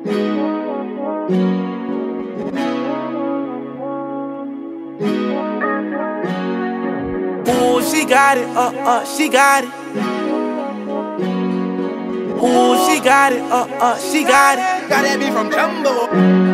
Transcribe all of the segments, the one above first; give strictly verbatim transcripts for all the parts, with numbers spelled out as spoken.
Ooh, she got it, uh, uh, she got it. Ooh, she got it, uh, uh, she got it. Got that beat from Jumbo.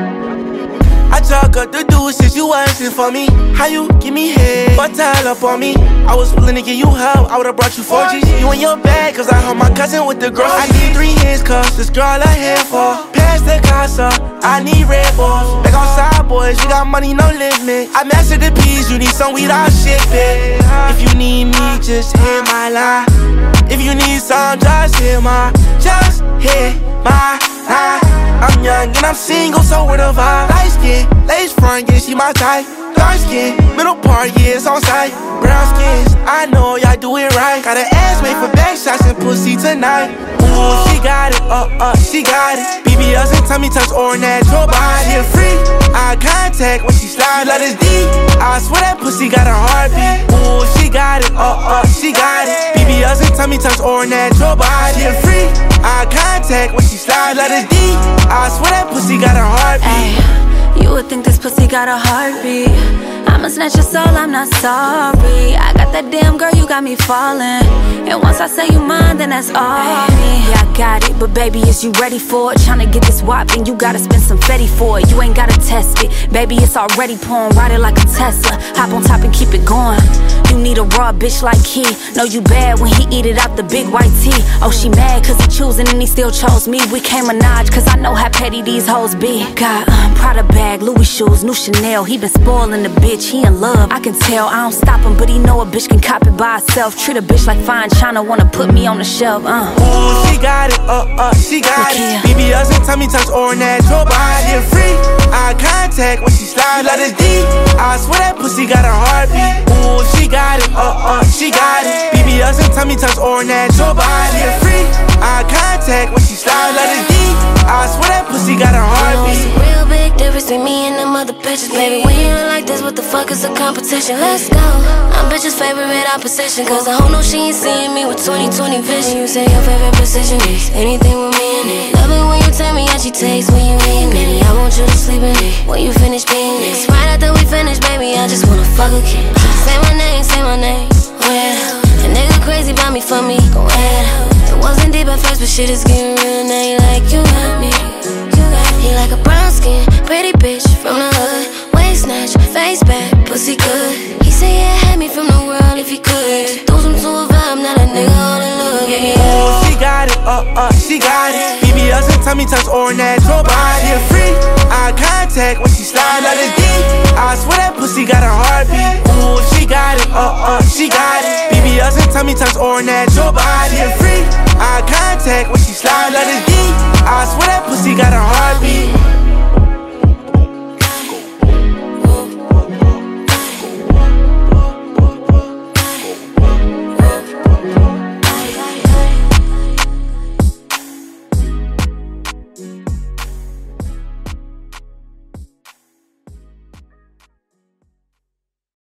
I took her to do shit you wasn't for me. How you give me head, but tell up on me. I was willing to give you help, I would've brought you four G's. You in your bag, cause I heard my cousin with the girl. I need three hands, cause this girl I here for. Pass the casa, I need Red Bulls. Back on side boys, you got money, no limit. I mastered the peas, you need some weed, I'll ship it. If you need me, just hit my line. If you need some, just hit my, just hit my line. I'm young and I'm single, so where the vibe? Light skin, lace front, yeah, she my type. Dark skin, middle part, yeah, it's on sight. Brown skins, I know y'all do it right. Got an ass made for back shots and pussy tonight. Ooh, she got it, uh, uh, she got it. B B Ls and tummy tucks or natural body. Free, eye contact when she slide, let us D. I swear that pussy got a heartbeat. Ooh, she got it, uh, uh, she got it. B B Ls and tummy tucks or natural body. Free, eye contact when she slide, let us D. I swear that pussy got a heartbeat. Ay, you would think this pussy got a heartbeat. I'ma snatch your soul, I'm not sorry. I got that damn girl, you got me falling. And once I say you mine, then that's all me. Yeah, I got it, but baby, is you ready for it? Tryna get this wop, then you gotta spend some fetty for it. You ain't gotta test it, baby, it's already pouring. Ride it like a Tesla, hop on top and keep it going. You need a raw bitch like he. Know you bad when he eat it out the big white tee. Oh, she mad cause he choosing and he still chose me. We can't Minaj cause I know how petty these hoes be. Got um, Prada bag, Louis shoes, new Chanel. He been spoiling the bitch, he in love. I can tell, I don't stop him, but he know a bitch can cop it by herself. Treat a bitch like fine china, wanna put me on the shelf, uh. Ooh, she got it, uh, uh, she got Look it. here. B B Ls and tummy tucks or natural body. Free, eye contact when she slide, let us D. I swear that pussy got a heartbeat. Ooh, she got it, uh, uh, she got it. B B Ls and tummy tucks or natural body. Free, eye contact when she slide, let us D. I swear that pussy got a heartbeat. You know it's a real big difference between me and them other bitches, baby. When you look like this, what the fuck is a competition? Let's go. I'm bitch's favorite opposition, cause I hope no she ain't seeing me with twenty twenty vision. You say your favorite position is anything with me in it. Love it when you tell me how she tastes when you eating it. I want you to sleep in it when you finish being it. Right after we finish, baby, I just wanna fuck again. Say my name, say my name. Well, a nigga crazy about me for me. Go ahead. It wasn't deep at first, but shit is getting real. Now you like you got me. You got me like a brown skin, pretty bitch from the hood. Waist snatch, face back, pussy good. He said yeah, had me from the world if he could. Throw some to a vibe, not a nigga all in love. Yeah, yeah. Ooh, she got it, uh, uh, she got it. B B Ls and tummy tucks or natural body. Free, eye contact when she slide, let us D. I swear that pussy got a heartbeat. Ooh, she got it, uh, uh, she got it. B B Ls and tummy tucks or natural body. Free, eye contact when she slide, let us D. I swear that pussy got a heartbeat.